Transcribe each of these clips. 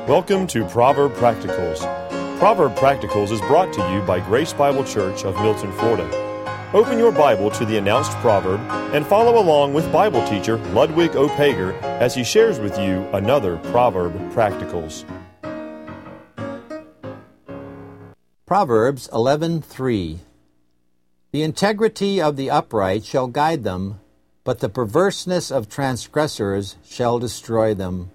Welcome to Proverb Practicals. Proverb Practicals is brought to you by Grace Bible Church of Milton, Florida. Open your Bible to the announced proverb and follow along with Bible teacher Ludwig O. Pager as he shares with you another Proverb Practicals. Proverbs 11:3. The integrity of the upright shall guide them, but the perverseness of transgressors shall destroy them.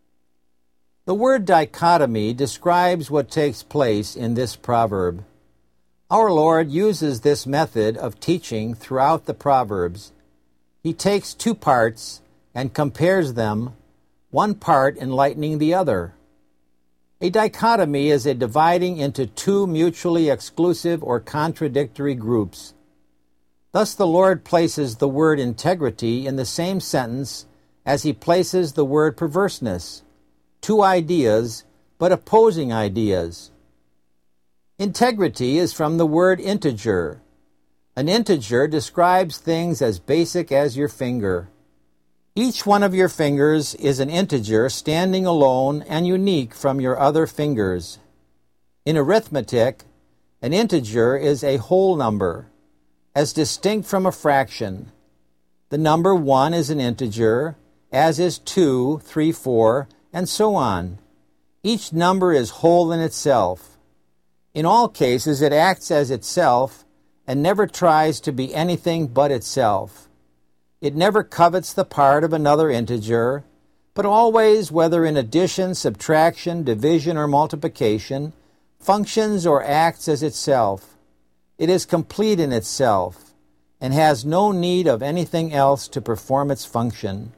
The word dichotomy describes what takes place in this proverb. Our Lord uses this method of teaching throughout the Proverbs. He takes two parts and compares them, one part enlightening the other. A dichotomy is a dividing into two mutually exclusive or contradictory groups. Thus the Lord places the word integrity in the same sentence as he places the word perverseness. Two ideas, but opposing ideas. Integrity is from the word integer. An integer describes things as basic as your finger. Each one of your fingers is an integer standing alone and unique from your other fingers. In arithmetic, an integer is a whole number, as distinct from a fraction. The number 1 is an integer, as is 2, 3, 4, and so on. Each number is whole in itself. In all cases, it acts as itself and never tries to be anything but itself. It never covets the part of another integer, but always, whether in addition, subtraction, division, or multiplication, functions or acts as itself. It is complete in itself and has no need of anything else to perform its function.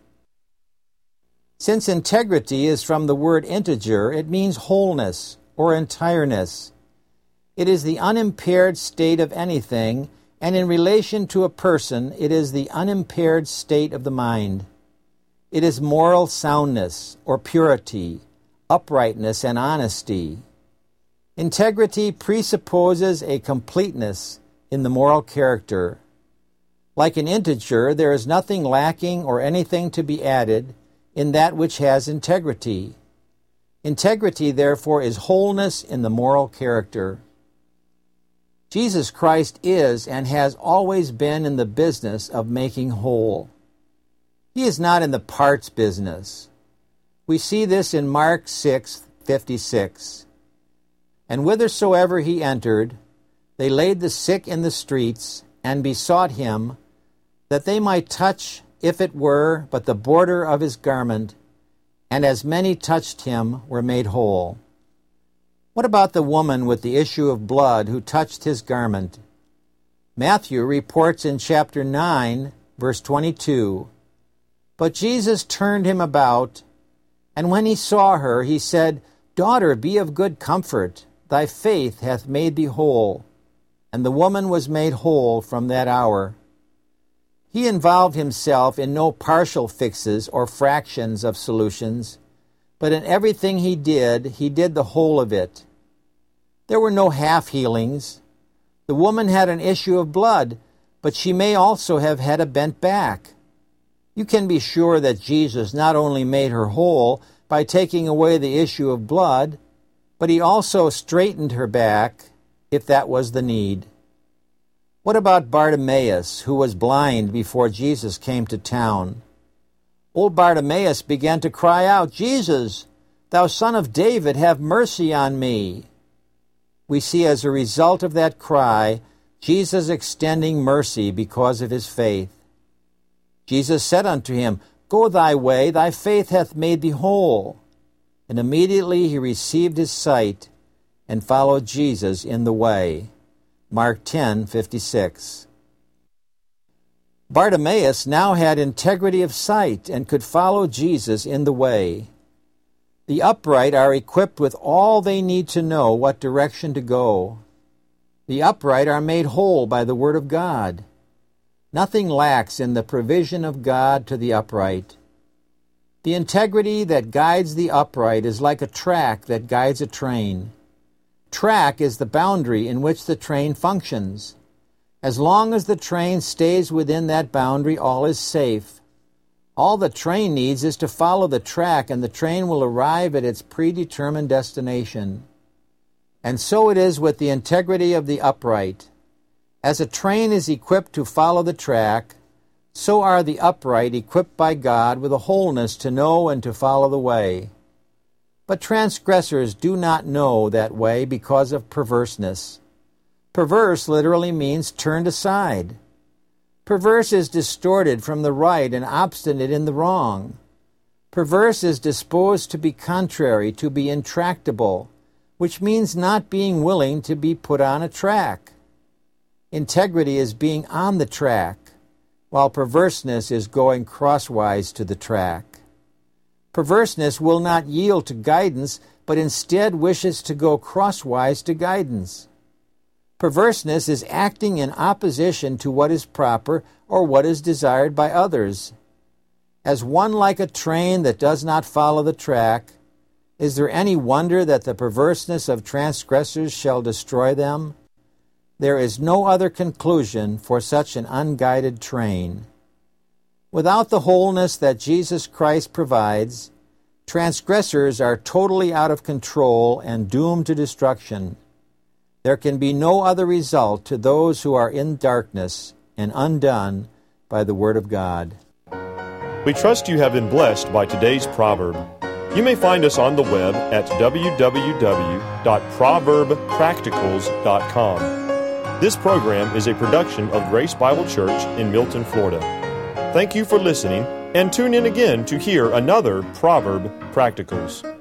Since integrity is from the word integer, it means wholeness or entireness. It is the unimpaired state of anything, and in relation to a person, it is the unimpaired state of the mind. It is moral soundness or purity, uprightness, and honesty. Integrity presupposes a completeness in the moral character. Like an integer, there is nothing lacking or anything to be added in that which has integrity. Integrity, therefore, is wholeness in the moral character. Jesus Christ is and has always been in the business of making whole. He is not in the parts business. We see this in Mark 6:56. And whithersoever he entered, they laid the sick in the streets, and besought him that they might touch, if it were but the border of his garment, and as many touched him were made whole. What about the woman with the issue of blood who touched his garment? Matthew reports in chapter 9, verse 22, But Jesus turned him about, and when he saw her, he said, Daughter, be of good comfort, thy faith hath made thee whole. And the woman was made whole from that hour. He involved himself in no partial fixes or fractions of solutions, but in everything he did the whole of it. There were no half healings. The woman had an issue of blood, but she may also have had a bent back. You can be sure that Jesus not only made her whole by taking away the issue of blood, but he also straightened her back, if that was the need. What about Bartimaeus, who was blind before Jesus came to town? Old Bartimaeus began to cry out, Jesus, thou son of David, have mercy on me. We see as a result of that cry, Jesus extending mercy because of his faith. Jesus said unto him, Go thy way, thy faith hath made thee whole. And immediately he received his sight and followed Jesus in the way. Mark 10:56. Bartimaeus now had integrity of sight and could follow Jesus in the way. The upright are equipped with all they need to know what direction to go. The upright are made whole by the Word of God. Nothing lacks in the provision of God to the upright. The integrity that guides the upright is like a track that guides a train. Track is the boundary in which the train functions. As long as the train stays within that boundary, all is safe. All the train needs is to follow the track, and the train will arrive at its predetermined destination. And so it is with the integrity of the upright. As a train is equipped to follow the track, so are the upright equipped by God with a wholeness to know and to follow the way. But transgressors do not know that way because of perverseness. Perverse literally means turned aside. Perverse is distorted from the right and obstinate in the wrong. Perverse is disposed to be contrary, to be intractable, which means not being willing to be put on a track. Integrity is being on the track, while perverseness is going crosswise to the track. Perverseness will not yield to guidance, but instead wishes to go crosswise to guidance. Perverseness is acting in opposition to what is proper or what is desired by others. As one like a train that does not follow the track, is there any wonder that the perverseness of transgressors shall destroy them? There is no other conclusion for such an unguided train. Without the wholeness that Jesus Christ provides, transgressors are totally out of control and doomed to destruction. There can be no other result to those who are in darkness and undone by the Word of God. We trust you have been blessed by today's proverb. You may find us on the web at www.proverbpracticals.com. This program is a production of Grace Bible Church in Milton, Florida. Thank you for listening, and tune in again to hear another Proverb Practicals.